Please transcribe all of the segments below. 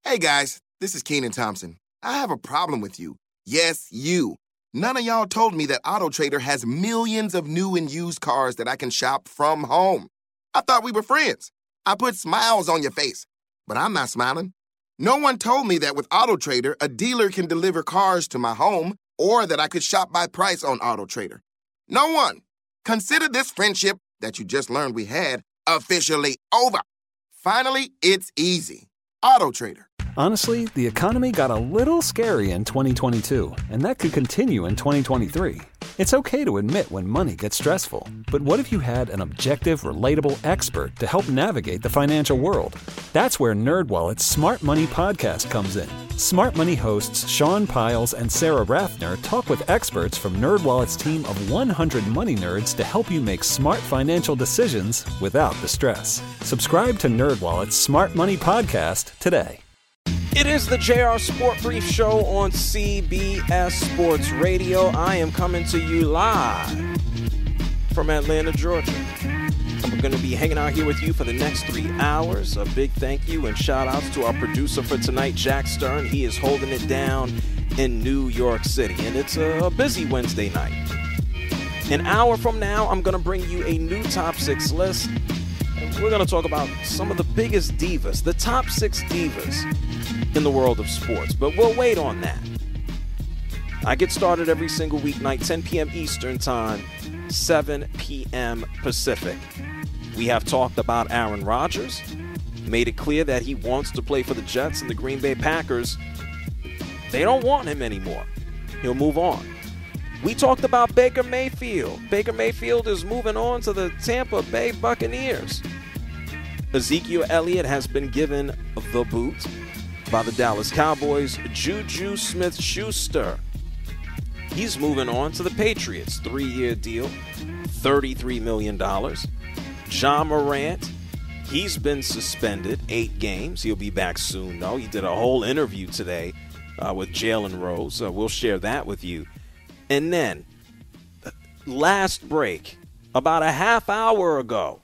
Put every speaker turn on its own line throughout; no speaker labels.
Hey guys, this is Keenan Thompson. I have a problem with you. Yes, you. None of y'all told me that AutoTrader has millions of new and used cars that I can shop from home. I thought we were friends. I put smiles on your face, but I'm not smiling. No one told me that with AutoTrader, a dealer can deliver cars to my home or that I could shop by price on AutoTrader. No one. Consider this friendship that you just learned we had officially over. Finally, it's easy. AutoTrader.
Honestly, the economy got a little scary in 2022, and that could continue in 2023. It's okay to admit when money gets stressful, but what if you had an objective, relatable expert to help navigate the financial world? That's where NerdWallet's Smart Money podcast comes in. Smart Money hosts Sean Piles and Sarah Rathner talk with experts from NerdWallet's team of 100 money nerds to help you make smart financial decisions without the stress. Subscribe to NerdWallet's Smart Money podcast today.
It is the JR Sport Brief Show on CBS Sports Radio. I am coming to you live from Atlanta, Georgia. We're going to be hanging out here with you for the next 3 hours. A big thank you and shout outs to our producer for tonight, Jack Stern. He is holding it down in New York City, and it's a busy Wednesday night. An hour from now, I'm going to bring you a new top 6 list. We're going to talk about some of the biggest divas, the top 6 divas in the world of sports, but we'll wait on that. I get started every single weeknight, 10 p.m. Eastern Time, 7 p.m. Pacific. We have talked about Aaron Rodgers, made it clear that he wants to play for the Jets, and the Green Bay Packers, they don't want him anymore. He'll move on. We talked about Baker Mayfield. Baker Mayfield is moving on to the Tampa Bay Buccaneers. Ezekiel Elliott has been given the boot by the Dallas Cowboys. Juju Smith-Schuster, he's moving on to the Patriots. 3-year deal, $33 million. Ja Morant, he's been suspended 8 games. He'll be back soon, though. He did a whole interview today with Jalen Rose. We'll share that with you. And then, last break, about a half hour ago,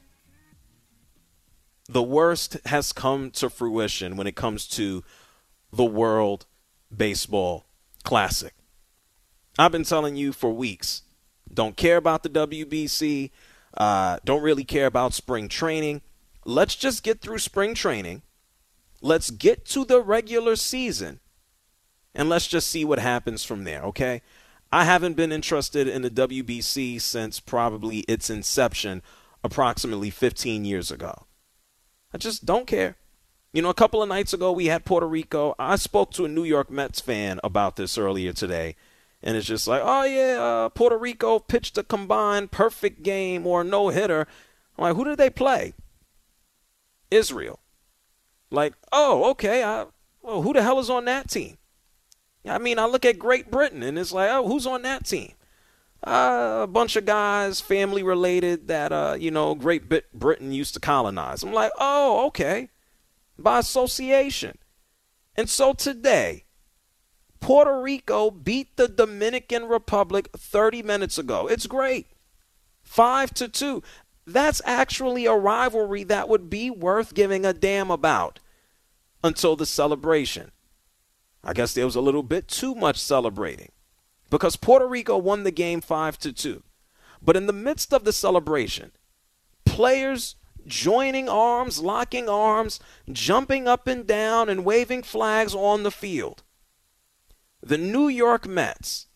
the worst has come to fruition when it comes to the World Baseball Classic. I've been telling you for weeks, don't care about the WBC, don't really care about spring training. Let's just get through spring training. Let's get to the regular season, and let's just see what happens from there, okay? I haven't been interested in the WBC since probably its inception approximately 15 years ago. I just don't care. You know, a couple of nights ago we had Puerto Rico. I spoke to a New York Mets fan about this earlier today, and it's just like, oh yeah, Puerto Rico pitched a combined perfect game or no-hitter. I'm like, who did they play? Israel. Like, oh, okay. Well, who the hell is on that team? I mean, I look at Great Britain, and it's like, oh, who's on that team? A bunch of guys, family related, that, Great Britain used to colonize. I'm like, oh, okay, by association. And so today, Puerto Rico beat the Dominican Republic 30 minutes ago. It's great. 5-2. That's actually a rivalry that would be worth giving a damn about until the celebration. I guess there was a little bit too much celebrating because Puerto Rico won the game 5-2. But in the midst of the celebration, players joining arms, locking arms, jumping up and down and waving flags on the field. The New York Mets,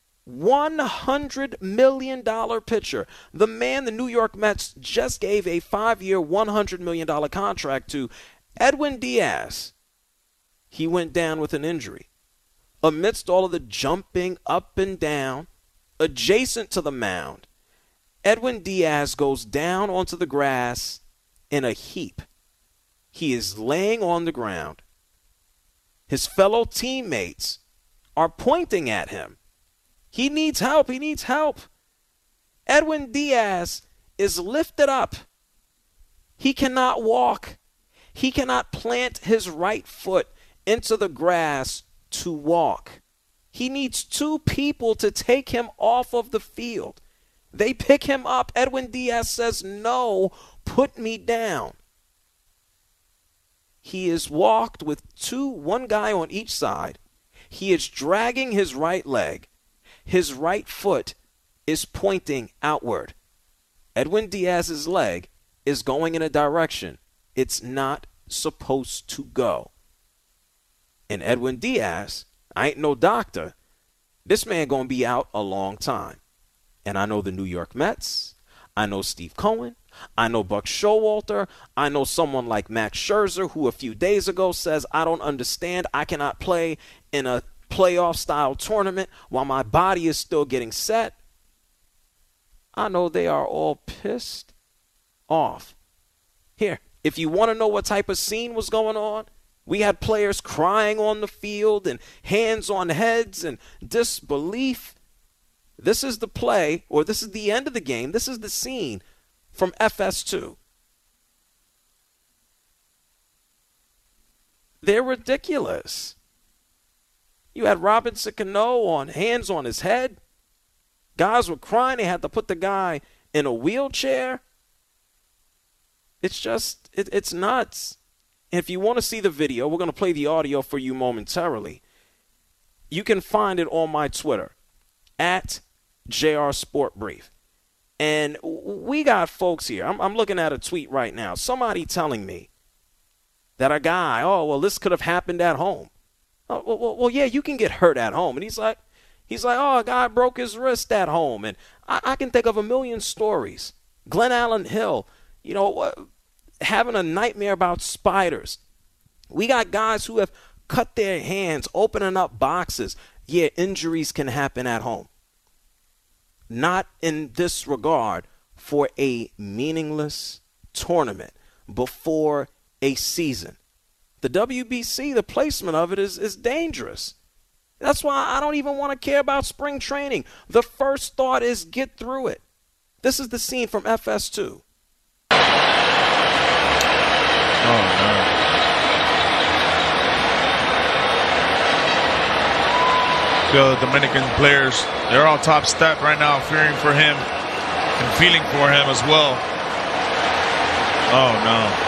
$100 million pitcher, the man the New York Mets just gave a 5-year, $100 million contract to, Edwin Diaz, he went down with an injury. Amidst all of the jumping up and down, adjacent to the mound, Edwin Diaz goes down onto the grass in a heap. He is laying on the ground. His fellow teammates are pointing at him. He needs help. He needs help. Edwin Diaz is lifted up. He cannot walk. He cannot plant his right foot into the grass to walk. He needs 2 people to take him off of the field. They pick him up. Edwin Diaz says, no, put me down. He is walked with one guy on each side. He is dragging his right leg. His right foot is pointing outward. Edwin Diaz's leg is going in a direction it's not supposed to go. And Edwin Diaz, I ain't no doctor, this man gonna be out a long time. And I know the New York Mets. I know Steve Cohen. I know Buck Showalter. I know someone like Max Scherzer, who a few days ago says, I don't understand. I cannot play in a playoff-style tournament while my body is still getting set. I know they are all pissed off. Here, if you want to know what type of scene was going on, we had players crying on the field and hands on heads and disbelief. This is the play, or this is the end of the game. This is the scene from FS2. They're ridiculous. You had Robinson Cano on hands on his head. Guys were crying. They had to put the guy in a wheelchair. It's just, it's nuts. And if you want to see the video, we're going to play the audio for you momentarily. You can find it on my Twitter, at JR Sport Brief. And we got folks here. I'm looking at a tweet right now. Somebody telling me that a guy, this could have happened at home. Well, yeah, you can get hurt at home. And he's like, a guy broke his wrist at home. And I can think of a million stories. Glenn Allen Hill, having a nightmare about spiders. We got guys who have cut their hands opening up boxes. Yeah, injuries can happen at home. Not in this regard for a meaningless tournament before a season. The WBC, the placement of it is dangerous. That's why I don't even want to care about spring training. The first thought is get through it. This is the scene from FS2.
Oh, no. The Dominican players, they're all top step right now, fearing for him and feeling for him as well. Oh, no.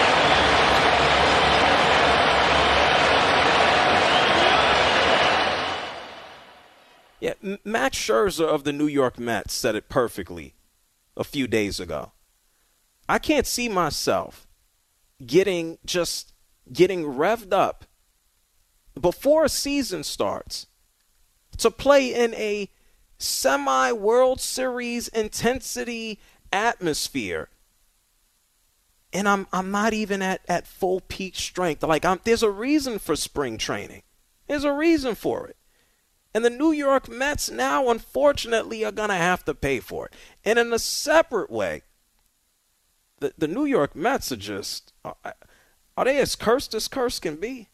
Yeah, Max Scherzer of the New York Mets said it perfectly a few days ago. I can't see myself getting revved up before a season starts to play in a semi-World Series intensity atmosphere. And I'm not even at full peak strength. There's a reason for spring training. There's a reason for it. And the New York Mets now, unfortunately, are going to have to pay for it. And in a separate way, the New York Mets are they as cursed as cursed can be?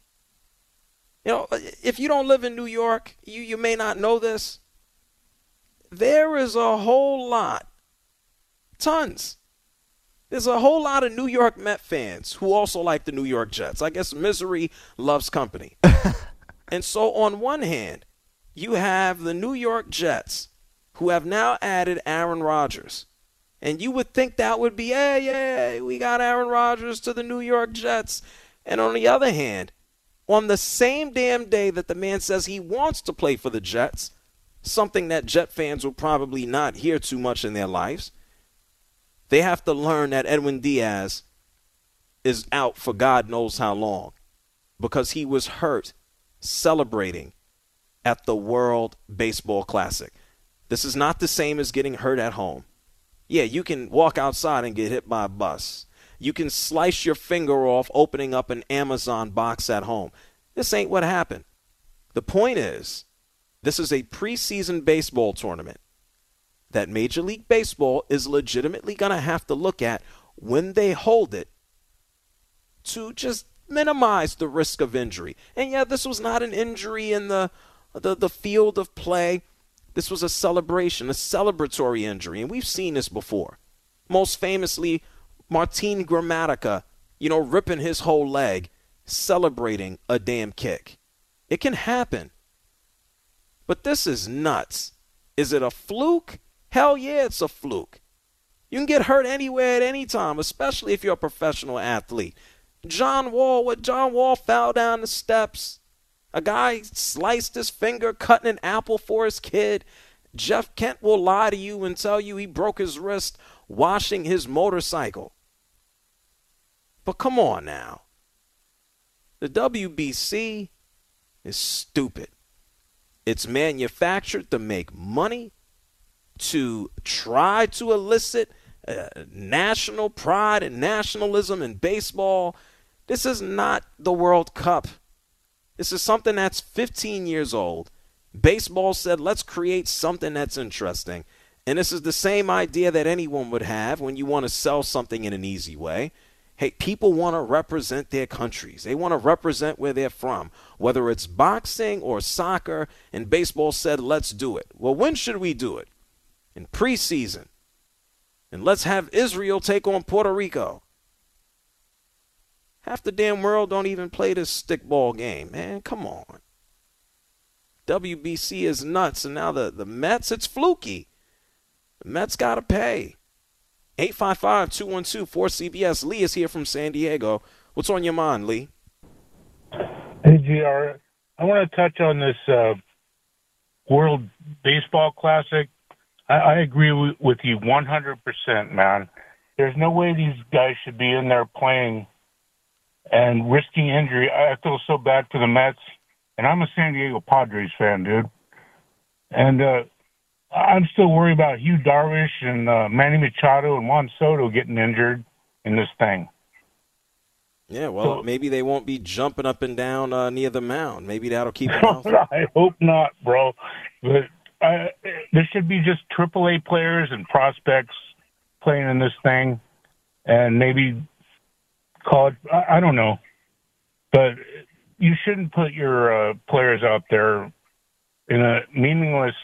If you don't live in New York, you may not know this. There is a whole lot, there's a whole lot of New York Met fans who also like the New York Jets. I guess misery loves company. And so on one hand, you have the New York Jets, who have now added Aaron Rodgers. And you would think that would be, hey, we got Aaron Rodgers to the New York Jets. And on the other hand, on the same damn day that the man says he wants to play for the Jets, something that Jet fans will probably not hear too much in their lives, they have to learn that Edwin Diaz is out for God knows how long because he was hurt celebrating at the World Baseball Classic. This is not the same as getting hurt at home. Yeah, you can walk outside and get hit by a bus. You can slice your finger off opening up an Amazon box at home. This ain't what happened. The point is, this is a preseason baseball tournament that Major League Baseball is legitimately going to have to look at when they hold it to just minimize the risk of injury. And yeah, this was not an injury in the field of play. This was a celebration, a celebratory injury. And we've seen this before. Most famously, Martin Gramatica, ripping his whole leg, celebrating a damn kick. It can happen. But this is nuts. Is it a fluke? Hell yeah, it's a fluke. You can get hurt anywhere at any time, especially if you're a professional athlete. John Wall fell down the steps. A guy sliced his finger cutting an apple for his kid. Jeff Kent will lie to you and tell you he broke his wrist washing his motorcycle. But come on now. The WBC is stupid. It's manufactured to make money, to try to elicit national pride and nationalism in baseball. This is not the World Cup. This is something that's 15 years old. Baseball said, let's create something that's interesting. And this is the same idea that anyone would have when you want to sell something in an easy way. Hey, people want to represent their countries. They want to represent where they're from, whether it's boxing or soccer. And baseball said, let's do it. Well, when should we do it? In preseason. And let's have Israel take on Puerto Rico. Half the damn world don't even play this stickball game, man. Come on. WBC is nuts. And now the Mets, it's fluky. The Mets got to pay. 855-212-4CBS. Lee is here from San Diego. What's on your mind, Lee?
Hey, GR. I want to touch on this World Baseball Classic. I agree with you 100%, man. There's no way these guys should be in there playing and risking injury. I feel so bad for the Mets. And I'm a San Diego Padres fan, dude. And I'm still worried about Hugh Darvish and Manny Machado and Juan Soto getting injured in this thing.
Yeah, well, maybe they won't be jumping up and down near the mound. Maybe that'll keep them healthy.
I hope not, bro. But there should be just AAA players and prospects playing in this thing, and maybe college. I don't know, but you shouldn't put your players out there in a meaningless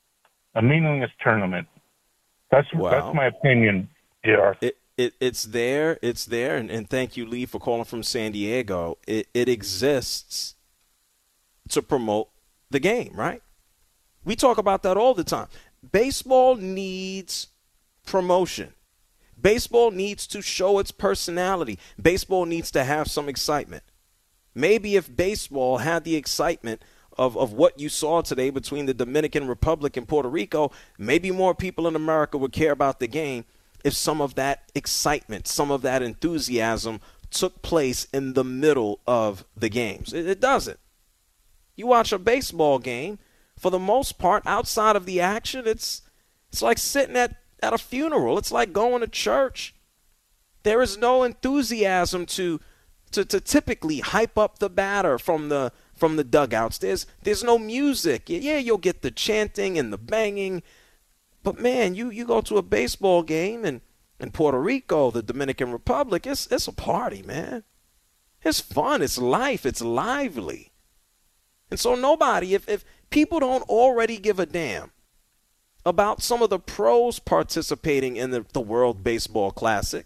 tournament. That's my opinion, JR.
It's there, and thank you, Lee, for calling from San Diego. It exists to promote the game, right? We talk about that all the time. Baseball needs promotion. Baseball needs to show its personality. Baseball needs to have some excitement. Maybe if baseball had the excitement of what you saw today between the Dominican Republic and Puerto Rico, maybe more people in America would care about the game if some of that excitement, some of that enthusiasm took place in the middle of the games. It doesn't. You watch a baseball game, for the most part, outside of the action, it's like sitting at a funeral. It's like going to church. There is no enthusiasm to typically hype up the batter from the dugouts. There's no music. Yeah, you'll get the chanting and the banging. But, man, you go to a baseball game in Puerto Rico, the Dominican Republic, it's a party, man. It's fun. It's life. It's lively. And so nobody, if people don't already give a damn about some of the pros participating in the World Baseball Classic,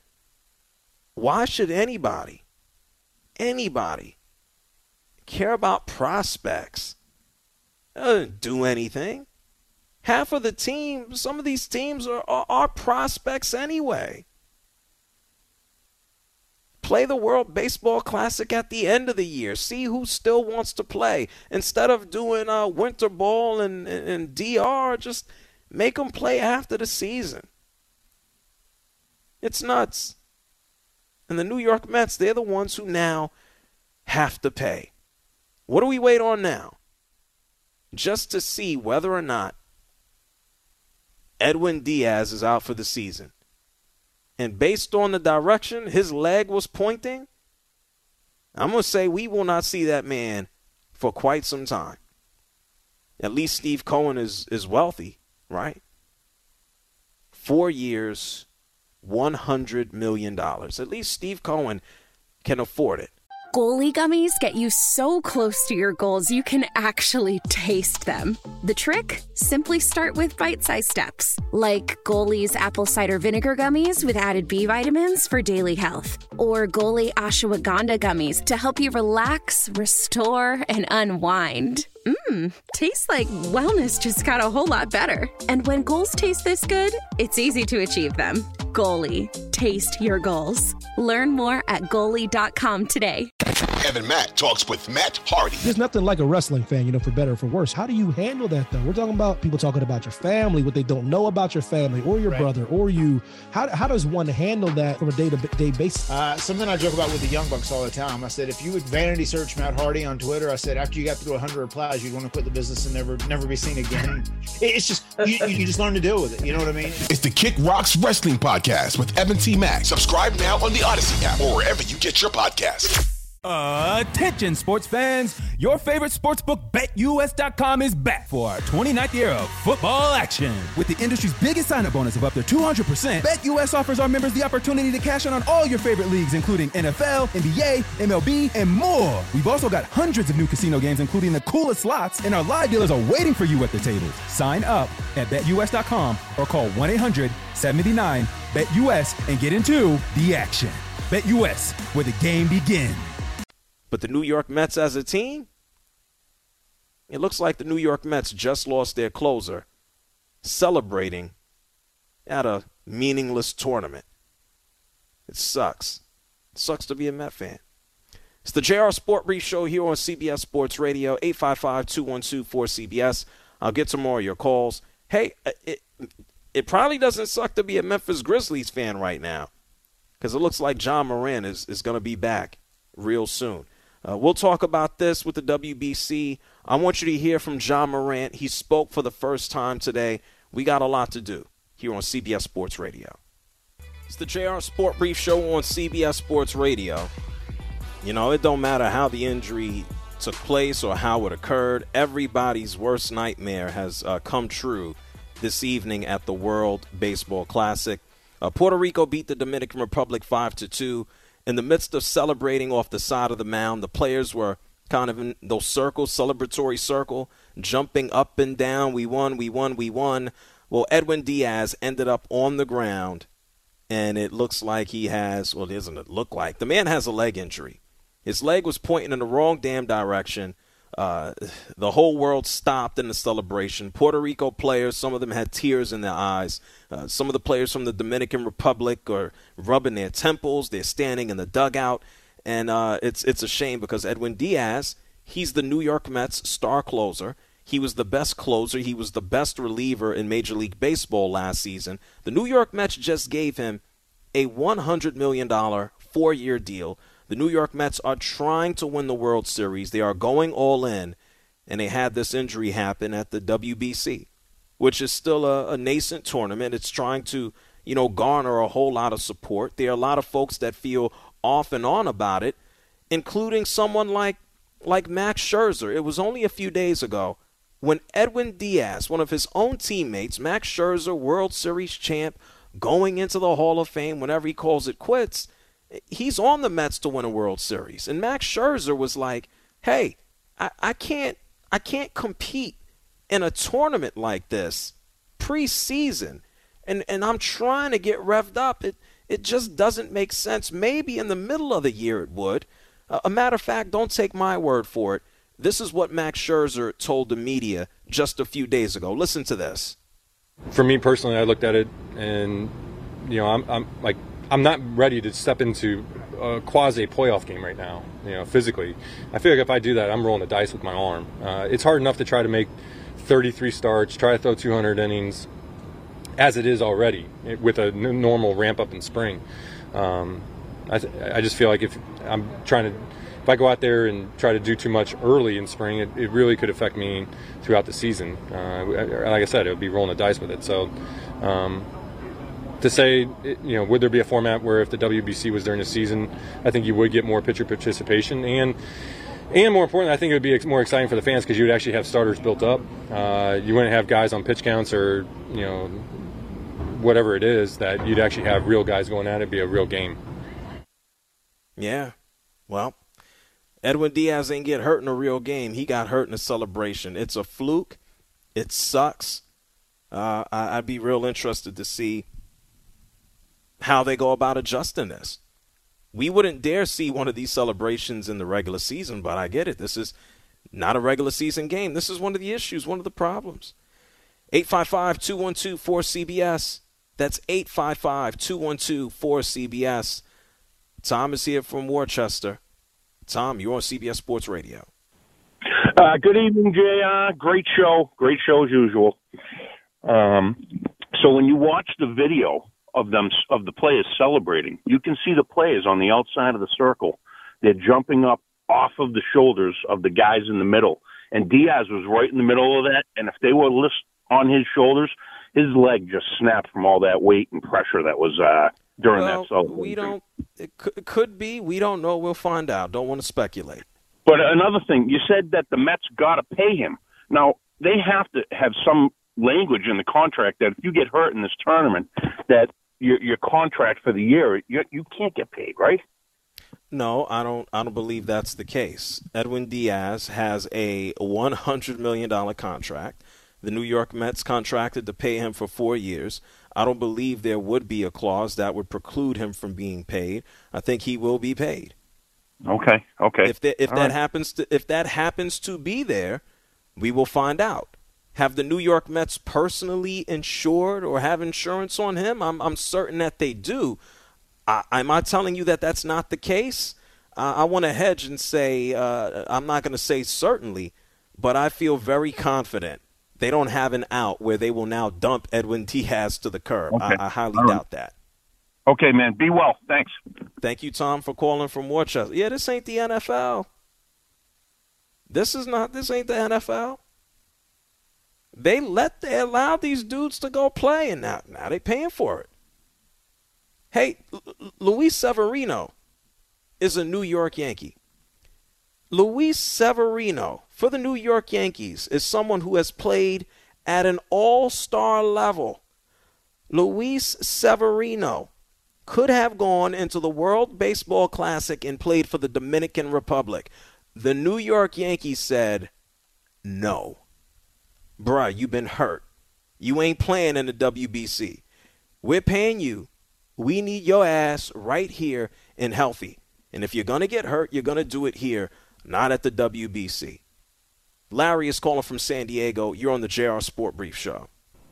why should anybody care about prospects? It doesn't do anything. Half of the team, some of these teams are prospects anyway. Play the World Baseball Classic at the end of the year. See who still wants to play. Instead of doing winter ball and DR, just make them play after the season. It's nuts. And the New York Mets, they're the ones who now have to pay. What do we wait on now? Just to see whether or not Edwin Diaz is out for the season. And based on the direction his leg was pointing, I'm going to say we will not see that man for quite some time. At least Steve Cohen is wealthy, right? 4 years, $100 million. At least Steve Cohen can afford it.
Goalie gummies get you so close to your goals you can actually taste them. The trick? Simply start with bite-sized steps, like Goalie's apple cider vinegar gummies with added B vitamins for daily health, or Goalie ashwagandha gummies to help you relax, restore, and unwind. Tastes like wellness just got a whole lot better. And when goals taste this good, it's easy to achieve them. Goalie. taste your goals. Learn more at goalie.com today.
Kevin Mack talks with Matt Hardy.
There's nothing like a wrestling fan, for better or for worse. How do you handle that, though? We're talking about people talking about your family, what they don't know about your family or your brother or you. How does one handle that from a day-to-day basis?
Something I joke about with the Young Bucks all the time. I said, if you would vanity search Matt Hardy on Twitter, I said, after you got through 100 replies, you'd want to quit the business and never be seen again. It's just, you just learn to deal with it. You know what I mean?
It's the Kick Rocks Wrestling Podcast with Evan T. Mack. Subscribe now on the Odyssey app or wherever you get your podcasts.
Attention sports fans, your favorite sportsbook BetUS.com is back for our 29th year of football action. With the industry's biggest sign-up bonus of up to 200%, BetUS offers our members the opportunity to cash in on all your favorite leagues, including NFL, NBA, MLB, and more. We've also got hundreds of new casino games, including the coolest slots, and our live dealers are waiting for you at the tables. Sign up at BetUS.com or call 1-800-789-BETUS and get into the action. BetUS, where the game begins.
But the New York Mets as a team, it looks like the New York Mets just lost their closer, celebrating at a meaningless tournament. It sucks. It sucks to be a Met fan. It's the JR Sport Brief Show here on CBS Sports Radio, 855-212-4CBS. I'll get to more of your calls. Hey, it probably doesn't suck to be a Memphis Grizzlies fan right now because it looks like John Moran is going to be back real soon. We'll talk about this with the WBC. I want you to hear from John Morant. He spoke for the first time today. We got a lot to do here on CBS Sports Radio. It's the JR Sport Brief Show on CBS Sports Radio. It don't matter how the injury took place or how it occurred. Everybody's worst nightmare has come true this evening at the World Baseball Classic. Puerto Rico beat the Dominican Republic 5-2. In the midst of celebrating off the side of the mound, the players were kind of in those circles, celebratory circle, jumping up and down. We won, we won, we won. Well, Edwin Diaz ended up on the ground, and it looks like he has, well, doesn't it look like? The man has a leg injury. His leg was pointing in the wrong damn direction. The whole world stopped in the celebration. Puerto Rico players, some of them had tears in their eyes. Some of the players from the Dominican Republic are rubbing their temples. They're standing in the dugout. And it's a shame because Edwin Diaz, he's the New York Mets star closer. He was the best closer. He was the best reliever in Major League Baseball last season. The New York Mets just gave him a $100 million 4-year deal. The New York Mets are trying to win the World Series. They are going all in, and they had this injury happen at the WBC, which is still a nascent tournament. It's trying to, garner a whole lot of support. There are a lot of folks that feel off and on about it, including someone like Max Scherzer. It was only a few days ago when Edwin Diaz, one of his own teammates, Max Scherzer, World Series champ, going into the Hall of Fame whenever he calls it quits, he's on the Mets to win a World Series. And Max Scherzer was like, hey, I can't compete in a tournament like this preseason. And I'm trying to get revved up. It just doesn't make sense. Maybe in the middle of the year it would. A matter of fact, don't take my word for it. This is what Max Scherzer told the media just a few days ago. Listen to this.
For me personally, I looked at it and, I'm not ready to step into a quasi playoff game right now, physically. I feel like if I do that, I'm rolling the dice with my arm. It's hard enough to try to make 33 starts, try to throw 200 innings as it is already with a normal ramp up in spring. I just feel like if I go out there and try to do too much early in spring, it really could affect me throughout the season. Like I said, it would be rolling the dice with it. So, to say, would there be a format where if the WBC was during the season, I think you would get more pitcher participation. And more importantly, I think it would be more exciting for the fans because you would actually have starters built up. You wouldn't have guys on pitch counts or, whatever it is, that you'd actually have real guys going at it. It'd be a real game.
Yeah. Well, Edwin Diaz ain't get hurt in a real game. He got hurt in a celebration. It's a fluke. It sucks. I'd be real interested to see how they go about adjusting this. We wouldn't dare see one of these celebrations in the regular season, but I get it. This is not a regular season game. This is one of the issues, one of the problems. 855-212-4CBS. That's 855-212-4CBS. Tom is here from Worcester. Tom, you're on CBS Sports Radio.
Good evening, JR. Great show as usual. So when you watch the video of the players celebrating, you can see the players on the outside of the circle. They're jumping up off of the shoulders of the guys in the middle. And Diaz was right in the middle of that. And if they were on his shoulders, his leg just snapped from all that weight and pressure that was during that celebration.
It could be. We don't know. We'll find out. Don't want to speculate.
But another thing, you said that the Mets got to pay him. Now, they have to have some language in the contract that if you get hurt in this tournament, that your contract for the year, you can't get paid, right?
No, I don't believe that's the case. Edwin Diaz has a $100 million contract. The New York Mets contracted to pay him for 4 years. I don't believe there would be a clause that would preclude him from being paid. I think he will be paid.
Okay.
If that happens to be there, we will find out. Have the New York Mets personally insured or have insurance on him? I'm certain that they do. Am I telling you that that's not the case? I want to hedge and say I'm not going to say certainly, but I feel very confident they don't have an out where they will now dump Edwin Diaz to the curb. Okay. I highly doubt that.
Okay, man. Be well. Thanks.
Thank you, Tom, for calling from Worcester. Yeah, this ain't the NFL. This ain't the NFL. They allow these dudes to go play, and now they paying for it. Hey, Luis Severino is a New York Yankee. Luis Severino for the New York Yankees is someone who has played at an all-star level. Luis Severino could have gone into the World Baseball Classic and played for the Dominican Republic. The New York Yankees said, no. Bruh, you've been hurt. You ain't playing in the WBC. We're paying you. We need your ass right here and healthy. And if you're going to get hurt, you're going to do it here, not at the WBC. Larry is calling from San Diego. You're on the JR Sport Brief Show.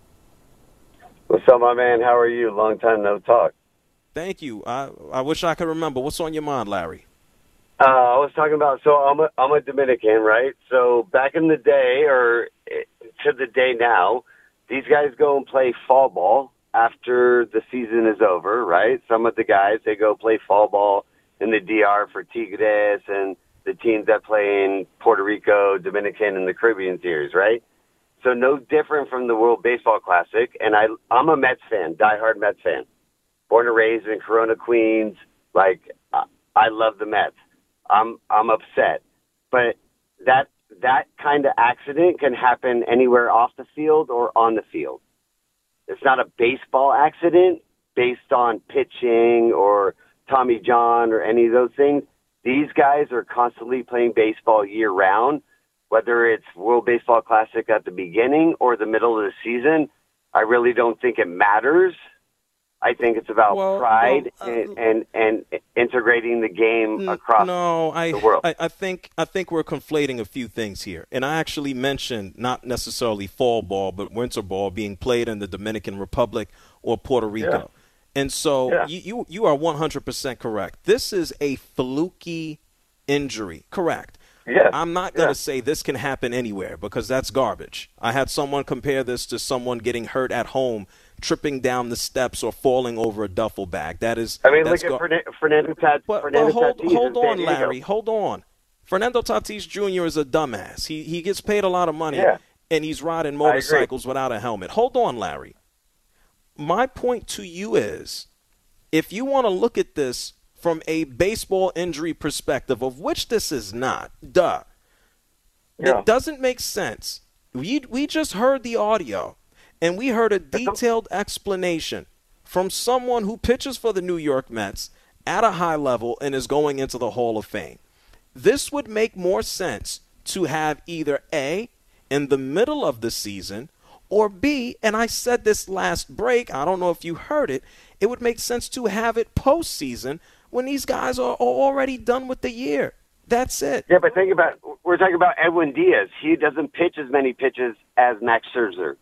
What's up, my man? How are you? Long time no talk.
Thank you. I wish I could remember. What's on your mind, Larry?
I was talking about, so I'm a Dominican, right? So back in the day, or to the day now, these guys go and play fall ball after the season is over, right? Some of the guys, they go play fall ball in the DR for Tigres and the teams that play in Puerto Rico, Dominican, and the Caribbean series, right? So no different from the World Baseball Classic. And I'm a Mets fan, diehard Mets fan. Born and raised in Corona, Queens. Like, I love the Mets. I'm upset. But that kind of accident can happen anywhere off the field or on the field. It's not a baseball accident based on pitching or Tommy John or any of those things. These guys are constantly playing baseball year-round, whether it's World Baseball Classic at the beginning or the middle of the season. I really don't think it matters. I think it's about pride and integrating the game across the world.
I think we're conflating a few things here. And I actually mentioned not necessarily fall ball, but winter ball being played in the Dominican Republic or Puerto Rico. Yeah. And so you are 100% correct. This is a fluky injury. Correct.
Yes.
I'm not going to say this can happen anywhere because that's garbage. I had someone compare this to someone getting hurt at home, tripping down the steps or falling over a duffel bag. That is.
I mean, look at Fernando Tatis.
Hold on, Larry. Hold on. Fernando Tatis Jr. is a dumbass. He gets paid a lot of money, and he's riding motorcycles without a helmet. Hold on, Larry. My point to you is, if you want to look at this from a baseball injury perspective, of which this is not, it doesn't make sense. We just heard the audio, and we heard a detailed explanation from someone who pitches for the New York Mets at a high level and is going into the Hall of Fame. This would make more sense to have either A, in the middle of the season, or B, and I said this last break, I don't know if you heard it, it would make sense to have it postseason when these guys are already done with the year. That's it.
Yeah, but we're talking about Edwin Diaz. He doesn't pitch as many pitches as Max Scherzer.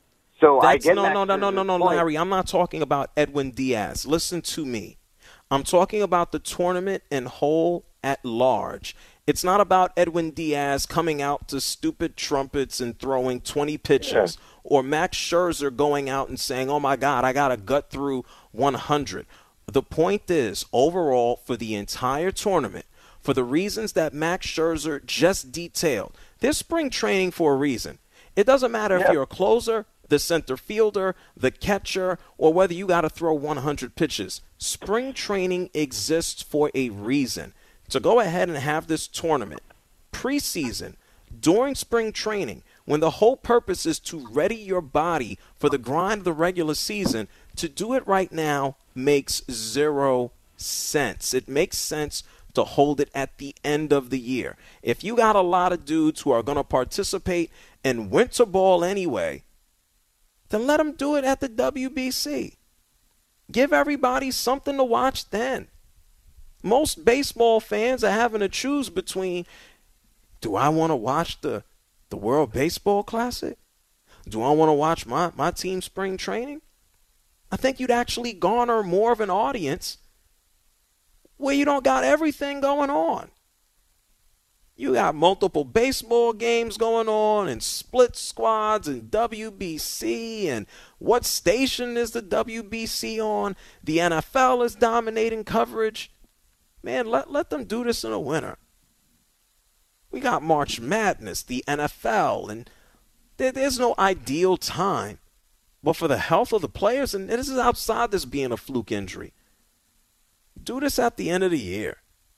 So
That's,
I get
no, Larry. I'm not talking about Edwin Diaz. Listen to me. I'm talking about the tournament in whole at large. It's not about Edwin Diaz coming out to stupid trumpets and throwing 20 pitches, or Max Scherzer going out and saying, oh, my God, I got to gut through 100. The point is, overall, for the entire tournament, for the reasons that Max Scherzer just detailed, there's spring training for a reason. It doesn't matter if you're a closer, the center fielder, the catcher, or whether you got to throw 100 pitches. Spring training exists for a reason. To go ahead and have this tournament preseason during spring training, when the whole purpose is to ready your body for the grind of the regular season, to do it right now makes zero sense. It makes sense to hold it at the end of the year. If you got a lot of dudes who are going to participate in winter ball anyway, then let them do it at the WBC. Give everybody something to watch then. Most baseball fans are having to choose between, do I want to watch the World Baseball Classic? Do I want to watch my team spring training? I think you'd actually garner more of an audience where you don't got everything going on. You got multiple baseball games going on and split squads and WBC, and what station is the WBC on? The NFL is dominating coverage. Man, let them do this in the winter. We got March Madness, the NFL, and there's no ideal time. But for the health of the players, and this is outside this being a fluke injury, do this at the end of the year.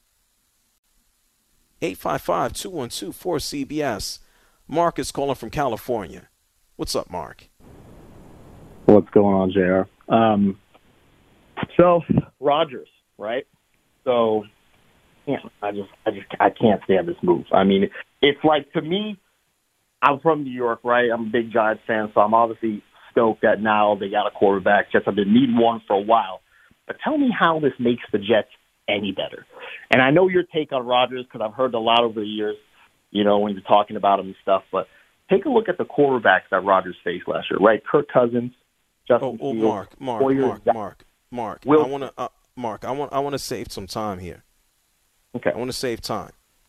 855-212-4CBS. Mark is calling from California. What's up, Mark?
What's going on, JR? So, Rodgers, right? So, I can't stand this move. I mean, it's like, to me, I'm from New York, right? I'm a big Giants fan, so I'm obviously stoked that now they got a quarterback. Jets have been needing one for a while. But tell me how this makes the Jets any better. And I know your take on Rodgers, because I've heard a lot over the years, when you're talking about him and stuff. But take a look at the quarterbacks that Rodgers faced last year, right? Kirk Cousins, Justin Fields.
Mark. I want to save some time here.
Okay.
I want to save time.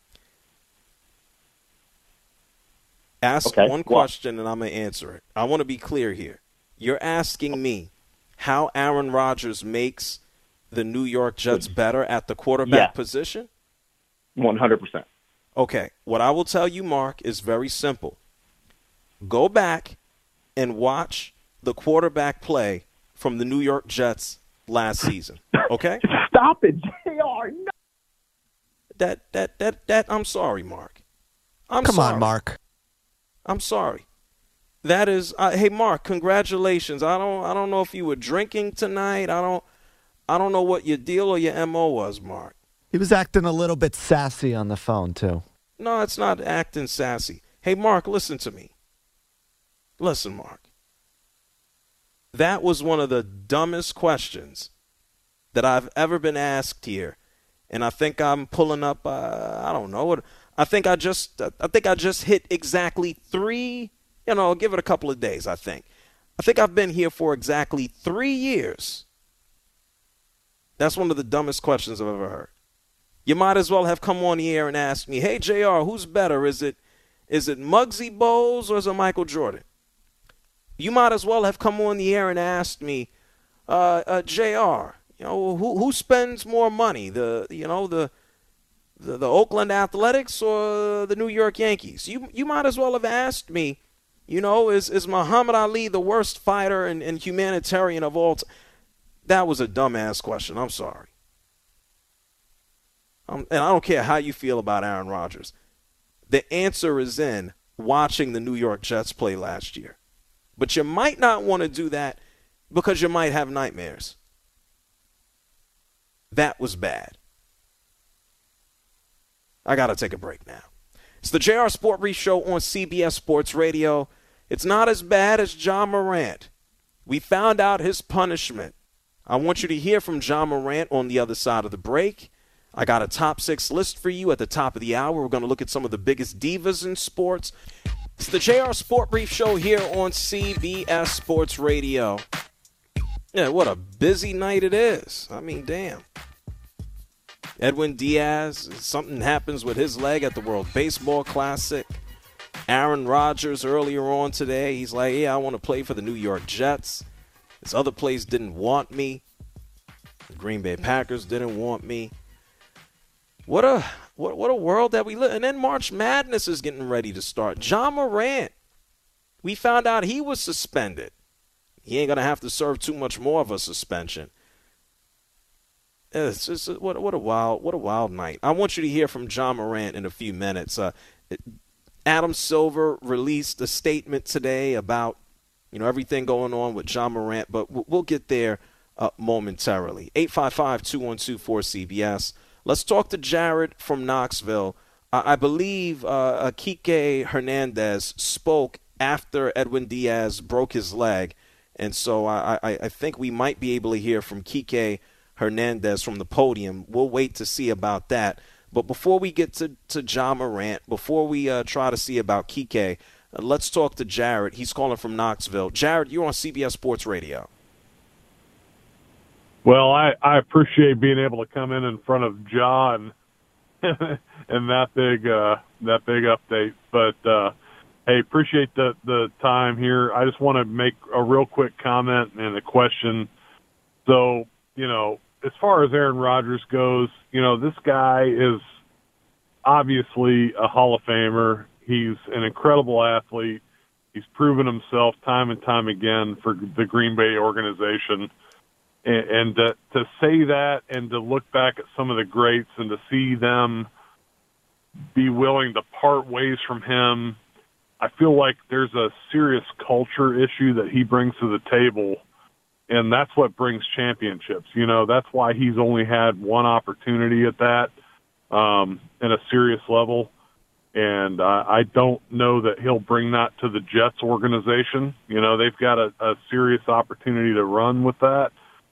Ask one question and I'm going to answer it. I want to be clear here. You're asking me how Aaron Rodgers makes the New York Jets better at the quarterback position?
100%.
Okay. What I will tell you, Mark, is very simple. Go back and watch the quarterback play from the New York Jets last season. Okay?
Stop it, JR. No.
That I'm sorry, Mark.
Come on, Mark.
I'm sorry. That is hey, Mark, congratulations. I don't know if you were drinking tonight. I don't know what your deal or your MO was, Mark.
He was acting a little bit sassy on the phone, too.
No, it's not acting sassy. Hey, Mark, listen to me. Listen, Mark. That was one of the dumbest questions that I've ever been asked here. And I think I'm pulling up, I don't know. I think I just hit exactly 3, give it a couple of days, I think. I think I've been here for exactly 3 years. That's one of the dumbest questions I've ever heard. You might as well have come on the air and asked me, hey, JR, who's better? Is it Muggsy Bogues or is it Michael Jordan? You might as well have come on the air and asked me, JR, who spends more money, the Oakland Athletics or the New York Yankees? You might as well have asked me, is Muhammad Ali the worst fighter and humanitarian of all time? That was a dumbass question. I'm sorry. And I don't care how you feel about Aaron Rodgers. The answer is in watching the New York Jets play last year. But you might not want to do that because you might have nightmares. That was bad. I got to take a break now. It's the JR Sport Brief Show on CBS Sports Radio. It's not as bad as John Morant. We found out his punishment. I want you to hear from John Morant on the other side of the break. I got a top 6 list for you at the top of the hour. We're going to look at some of the biggest divas in sports. It's the JR Sport Brief Show here on CBS Sports Radio. Yeah, what a busy night it is. I mean, damn. Edwin Diaz, something happens with his leg at the World Baseball Classic. Aaron Rodgers earlier on today, he's like, yeah, I want to play for the New York Jets. This other place didn't want me. The Green Bay Packers didn't want me. What a world that we live in. And then March Madness is getting ready to start. Ja Morant, we found out he was suspended. He ain't going to have to serve too much more of a suspension. It's just what a wild night. I want you to hear from Ja Morant in a few minutes. Adam Silver released a statement today about everything going on with Ja Morant, but we'll get there momentarily. 855-212-4CBS. Let's talk to Jared from Knoxville. I believe Kike Hernandez spoke after Edwin Diaz broke his leg, and so I think we might be able to hear from Kike Hernandez from the podium. We'll wait to see about that. But before we get to Ja Morant, before we try to see about Kike, let's talk to Jared. He's calling from Knoxville. Jared, you're on CBS Sports Radio.
Well, I appreciate being able to come in front of Ja and that big update. But hey, appreciate the time here. I just want to make a real quick comment and a question. So, as far as Aaron Rodgers goes, this guy is obviously a Hall of Famer. He's an incredible athlete. He's proven himself time and time again for the Green Bay organization. And to say that and to look back at some of the greats and to see them be willing to part ways from him, I feel like there's a serious culture issue that he brings to the table. And that's what brings championships. That's why he's only had one opportunity at that in a serious level. And I don't know that he'll bring that to the Jets organization. They've got a serious opportunity to run with that.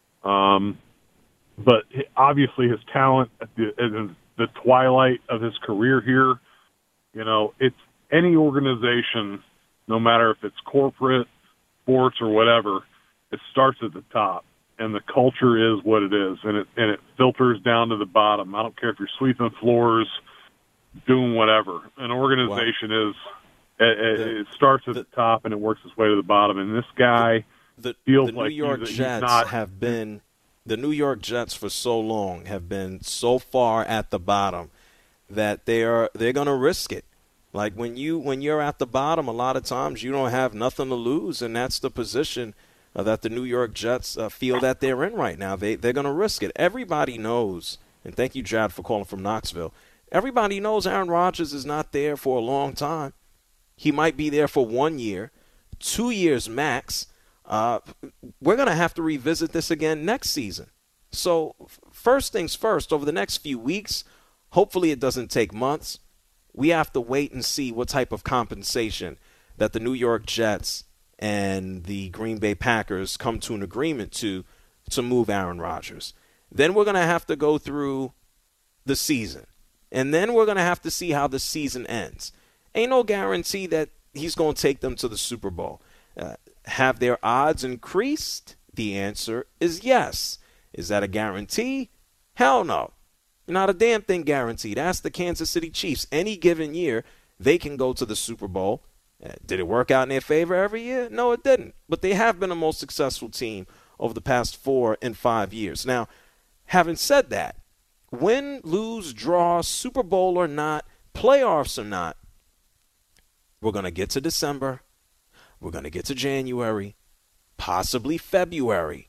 But obviously his talent at the twilight of his career here, it's any organization, no matter if it's corporate, sports, or whatever, it starts at the top, and the culture is what it is, and it filters down to the bottom. I don't care if you're sweeping floors, doing whatever. An organization it starts at the top and it works its way to the bottom. And this guy feels like
New York Jets have been the New York Jets for so long have been so far at the bottom that they're going to risk it. Like when you're at the bottom, a lot of times you don't have nothing to lose, and that's the position that the New York Jets feel that they're in right now. They're going to risk it. Everybody knows, and thank you, Jared, for calling from Knoxville. Everybody knows Aaron Rodgers is not there for a long time. He might be there for 1 year, 2 years max. We're going to have to revisit this again next season. So first things first, over the next few weeks, hopefully it doesn't take months, we have to wait and see what type of compensation that the New York Jets and the Green Bay Packers come to an agreement to move Aaron Rodgers. Then we're going to have to go through the season. And then we're going to have to see how the season ends. Ain't no guarantee that he's going to take them to the Super Bowl. Have their odds increased? The answer is yes. Is that a guarantee? Hell no. Not a damn thing guaranteed. Ask the Kansas City Chiefs. Any given year, they can go to the Super Bowl. Did it work out in their favor every year? No, it didn't. But they have been the most successful team over the past 4 and 5 years. Now, having said that, win, lose, draw, Super Bowl or not, playoffs or not, we're going to get to December. We're going to get to January, possibly February,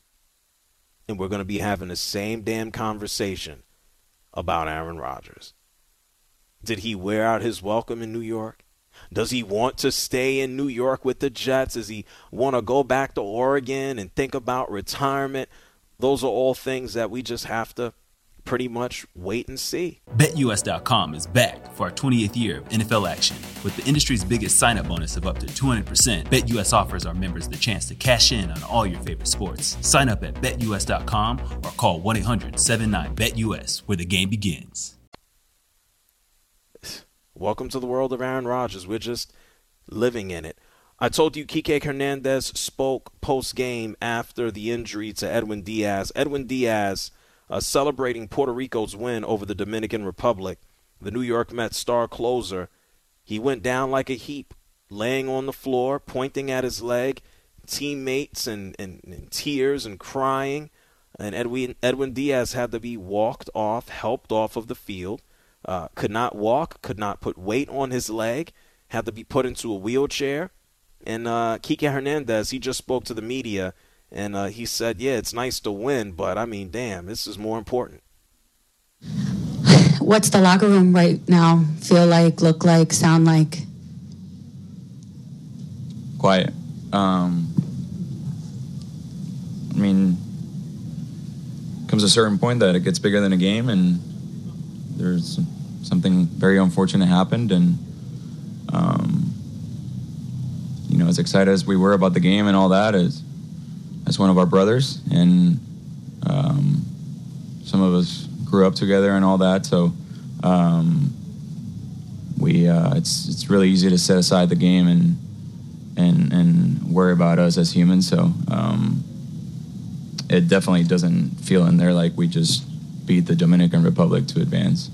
and we're going to be having the same damn conversation about Aaron Rodgers. Did he wear out his welcome in New York? Does he want to stay in New York with the Jets? Does he want to go back to Oregon and think about retirement? Those are all things that we just have to pretty much wait and see.
BetUS.com is back for our 20th year of NFL action. With the industry's biggest sign-up bonus of up to 200%, BetUS offers our members the chance to cash in on all your favorite sports. Sign up at BetUS.com or call 1-800-79-BET-US where the game begins.
Welcome to the world of Aaron Rodgers. We're just living in it. I told you Kike Hernandez spoke post-game after the injury to Edwin Diaz. Edwin Diaz celebrating Puerto Rico's win over the Dominican Republic. The New York Mets star closer, he went down like a heap, laying on the floor, pointing at his leg, teammates and tears and crying. And Edwin Diaz had to be helped off of the field. Could not walk, could not put weight on his leg, had to be put into a wheelchair. And Kike Hernandez, he just spoke to the media, and he said, yeah, it's nice to win, but, I mean, damn, this is more important.
What's the locker room right now feel like, look like, sound like?
Quiet. I mean, comes a certain point that it gets bigger than a game, and there's something very unfortunate happened, and you know, as excited as we were about the game and all that, as one of our brothers, and some of us grew up together and all that, so it's really easy to set aside the game and worry about us as humans. So it definitely doesn't feel in there like we just beat the Dominican Republic to advance.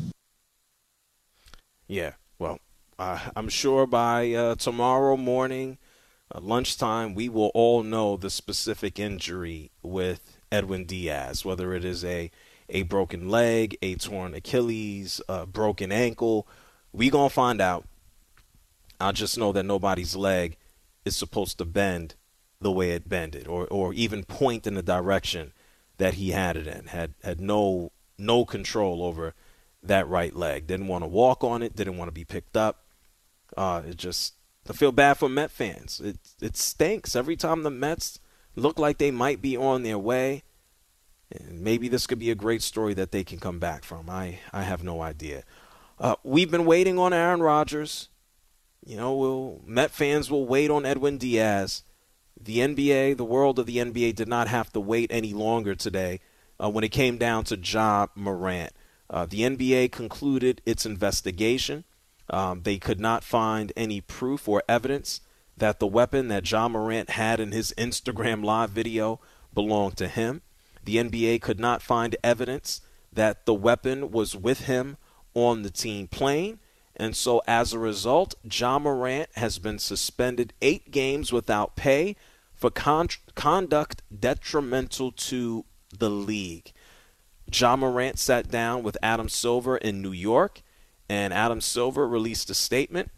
Yeah, well, I'm sure by tomorrow morning, lunchtime, we will all know the specific injury with Edwin Diaz, whether it is a broken leg, a torn Achilles, a broken ankle. We gonna find out. I just know that nobody's leg is supposed to bend the way it bended, or even point in the direction that he had it in. Had no control over that right leg. Didn't want to walk on it. Didn't want to be picked up. I feel bad for Met fans. It stinks every time the Mets look like they might be on their way. And maybe this could be a great story that they can come back from. I have no idea. We've been waiting on Aaron Rodgers. You know, Met fans will wait on Edwin Diaz. The NBA, the world of the NBA, did not have to wait any longer today when it came down to Ja Morant. The NBA concluded its investigation. They could not find any proof or evidence that the weapon that Ja Morant had in his Instagram live video belonged to him. The NBA could not find evidence that the weapon was with him on the team plane. And so as a result, Ja Morant has been suspended 8 games without pay for conduct detrimental to the league. Ja Morant sat down with Adam Silver in New York, and Adam Silver released a statement.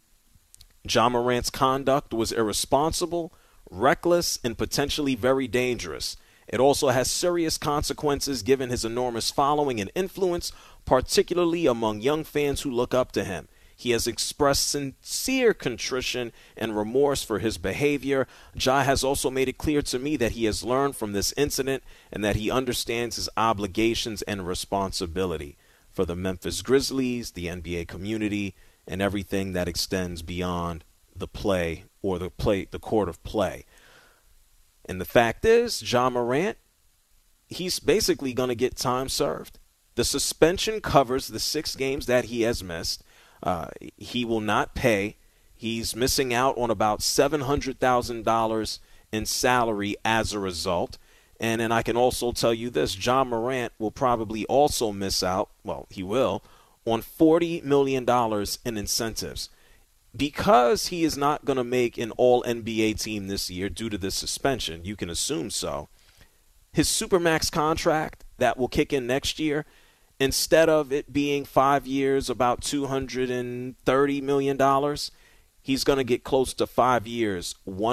Ja Morant's conduct was irresponsible, reckless, and potentially very dangerous. It also has serious consequences given his enormous following and influence, particularly among young fans who look up to him. He has expressed sincere contrition and remorse for his behavior. Ja has also made it clear to me that he has learned from this incident and that he understands his obligations and responsibility for the Memphis Grizzlies, the NBA community, and everything that extends beyond the play or the court of play. And the fact is, Ja Morant, he's basically going to get time served. The suspension covers the 6 games that he has missed. He will not pay. He's missing out on about $700,000 in salary as a result. And then I can also tell you this, Ja Morant will probably also miss out, well, he will, on $40 million in incentives. Because he is not going to make an all-NBA team this year due to this suspension, you can assume so, his Supermax contract that will kick in next year, instead of it being 5 years, about $230 million, he's going to get close to 5 years,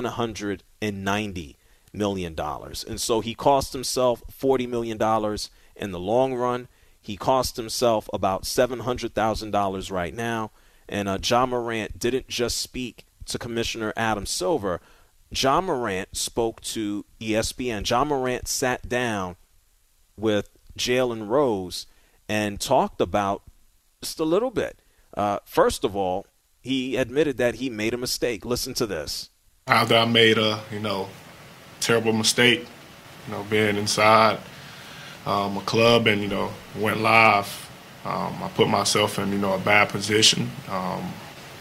$190 million. And so he cost himself $40 million in the long run. He cost himself about $700,000 right now. And Ja Morant didn't just speak to Commissioner Adam Silver. Ja Morant spoke to ESPN. Ja Morant sat down with Jalen Rose and talked about just a little bit. First of all, he admitted that he made a mistake. Listen to this.
After I made a, terrible mistake, being inside a club and, went live, I put myself in, a bad position.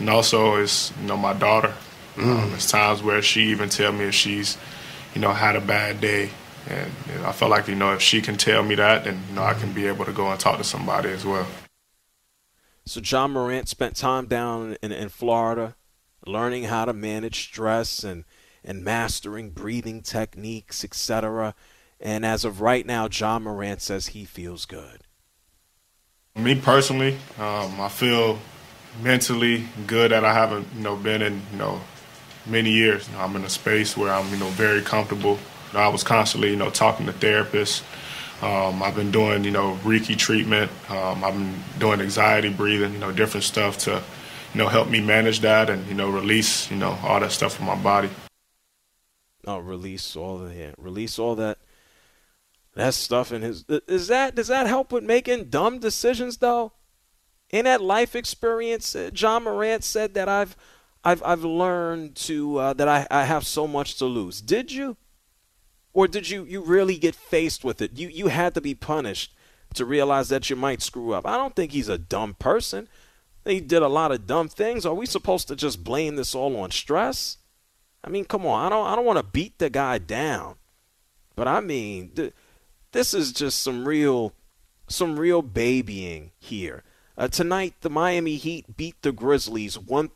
And also is, my daughter. There's times where she even tell me if she's, had a bad day. And I feel like, if she can tell me that, then, I can be able to go and talk to somebody as well.
So Ja Morant spent time down in Florida learning how to manage stress and mastering breathing techniques, etc. And as of right now, Ja Morant says he feels good.
Me personally, I feel mentally good that I haven't, been in, many years. I'm in a space where I'm, very comfortable. I was constantly, talking to therapists. I've been doing, Reiki treatment. I've been doing anxiety breathing, different stuff to, help me manage that and, release, all that stuff from my body.
Oh, release all that stuff in his. Does that help with making dumb decisions though? In that life experience, Ja Morant said that I've learned to that I have so much to lose. Did you? Or did you really get faced with it? You had to be punished to realize that you might screw up. I don't think he's a dumb person. He did a lot of dumb things. Are we supposed to just blame this all on stress? I mean, come on. I don't want to beat the guy down. But I mean, this is just some real babying here. Tonight, the Miami Heat beat the Grizzlies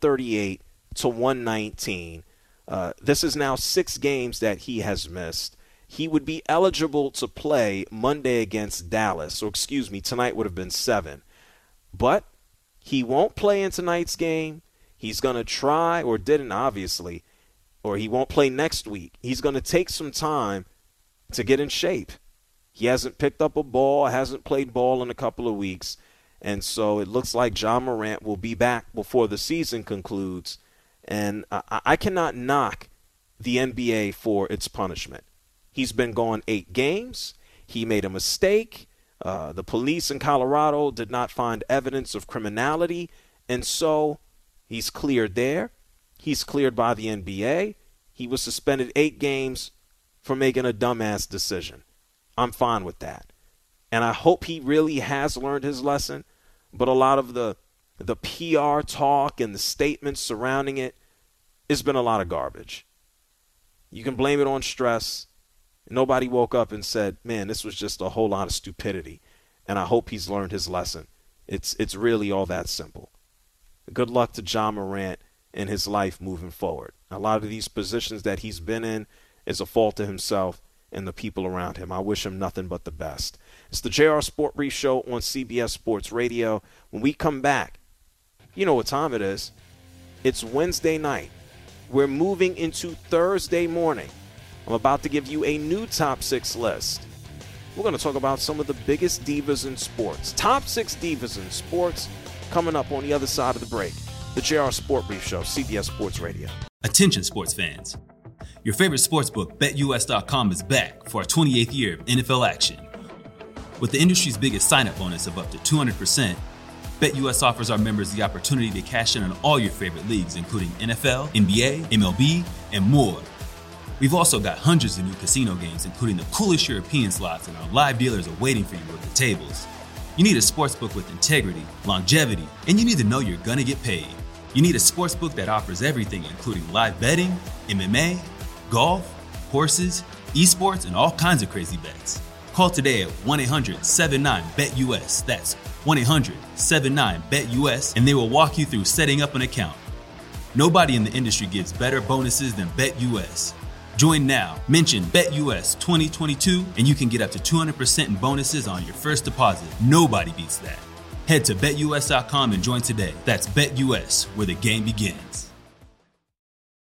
138-119. This is now 6 games that he has missed. He would be eligible to play Monday against Dallas. Or excuse me, tonight would have been 7. But he won't play in tonight's game. He's going to try, or didn't obviously, or he won't play next week. He's going to take some time to get in shape. He hasn't picked up a ball, hasn't played ball in a couple of weeks. And so it looks like Ja Morant will be back before the season concludes. And I cannot knock the NBA for its punishment. He's been gone 8 games. He made a mistake. The police in Colorado did not find evidence of criminality. And so he's cleared there. He's cleared by the NBA. He was suspended 8 games for making a dumbass decision. I'm fine with that. And I hope he really has learned his lesson. But a lot of the PR talk and the statements surrounding it, it's been a lot of garbage. You can blame it on stress. Nobody woke up and said, man, this was just a whole lot of stupidity. And I hope he's learned his lesson. It's really all that simple. Good luck to Ja Morant in his life moving forward. A lot of these positions that he's been in is a fault to himself and the people around him. I wish him nothing but the best. It's the JR Sport Brief Show on CBS Sports Radio. When we come back, you know what time it is. It's Wednesday night. We're moving into Thursday morning. I'm about to give you a new top 6 list. We're going to talk about some of the biggest divas in sports. Top 6 divas in sports coming up on the other side of the break. The JR Sport Brief Show, CBS Sports Radio.
Attention sports fans. Your favorite sportsbook, BetUS.com, is back for our 28th year of NFL action. With the industry's biggest sign-up bonus of up to 200%, BetUS offers our members the opportunity to cash in on all your favorite leagues, including NFL, NBA, MLB, and more. We've also got hundreds of new casino games, including the coolest European slots, and our live dealers are waiting for you at the tables. You need a sportsbook with integrity, longevity, and you need to know you're going to get paid. You need a sportsbook that offers everything, including live betting, MMA, golf, horses, esports, and all kinds of crazy bets. Call today at 1-800-79-BET-US. That's 1-800-79-BET-US, and they will walk you through setting up an account. Nobody in the industry gives better bonuses than BetUS. Join now. Mention BetUS 2022, and you can get up to 200% in bonuses on your first deposit. Nobody beats that. Head to BetUS.com and join today. That's BetUS, where the game begins.